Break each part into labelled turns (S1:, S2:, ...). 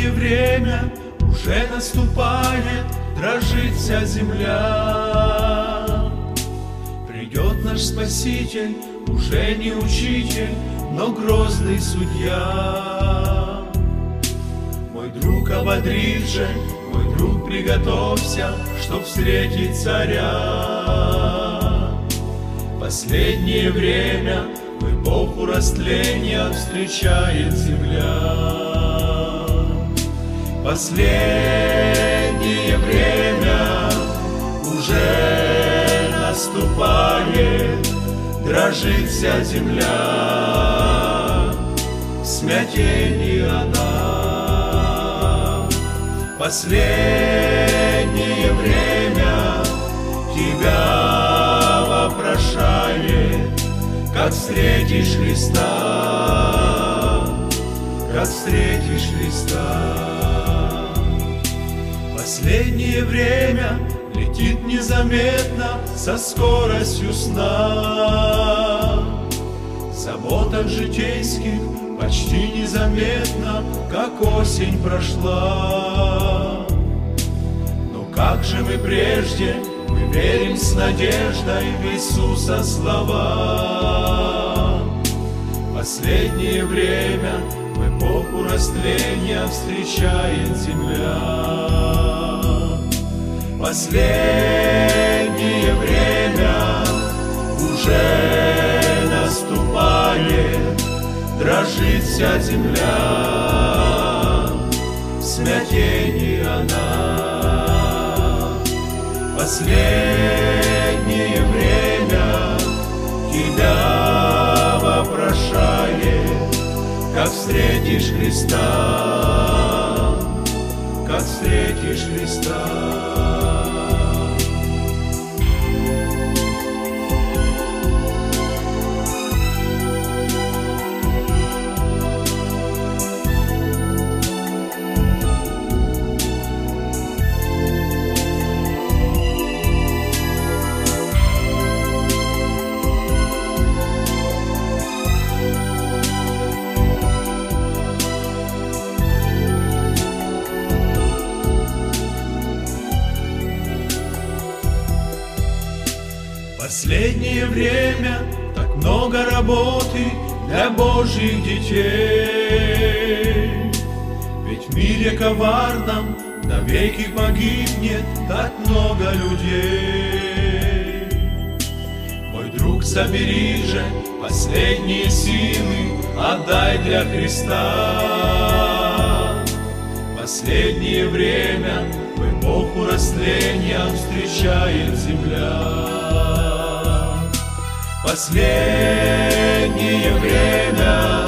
S1: Последнее время уже наступает, дрожит вся земля. Придет наш Спаситель, уже не учитель, но грозный судья. Мой друг, ободрись же, мой друг, приготовься, чтоб встретить царя. Последнее время в эпоху растления встречает земля. Последнее время уже наступает, дрожит вся земля, в смятении она. Последнее время тебя вопрошает, как встретишь Христа, как встретишь Христа. Последнее время летит незаметно со скоростью сна. В заботах житейских почти незаметно, как осень прошла. Но как же мы прежде, мы верим с надеждой в Иисуса слова. Последнее время в эпоху растления встречает земля. Последнее время уже наступает, дрожит вся земля, в смятении она. Последнее время тебя вопрошает, как встретишь Христа, как встретишь Христа. Последнее время так много работы для Божьих детей. Ведь в мире коварном навеки погибнет так много людей. Мой друг, собери же последние силы, отдай для Христа. Последнее время в эпоху растления встречает земля. Последнее время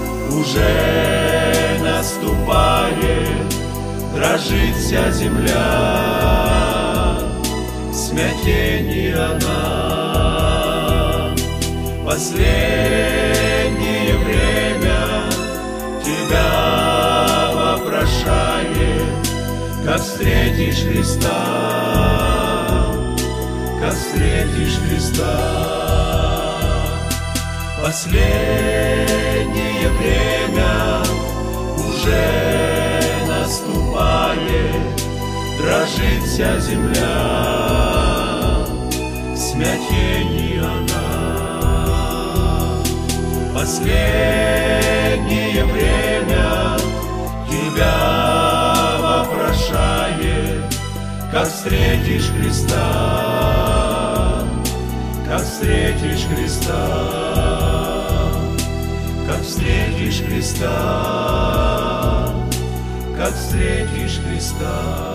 S1: уже наступает, дрожит вся земля, в смятении она. Последнее время тебя вопрошает, как встретишь Христа, как встретишь Христа. Последнее время уже наступает, дрожит вся земля, в смятении она. Последнее время тебя вопрошает, как встретишь Христа, как встретишь Христа, как встретишь Христа, как встретишь Христа.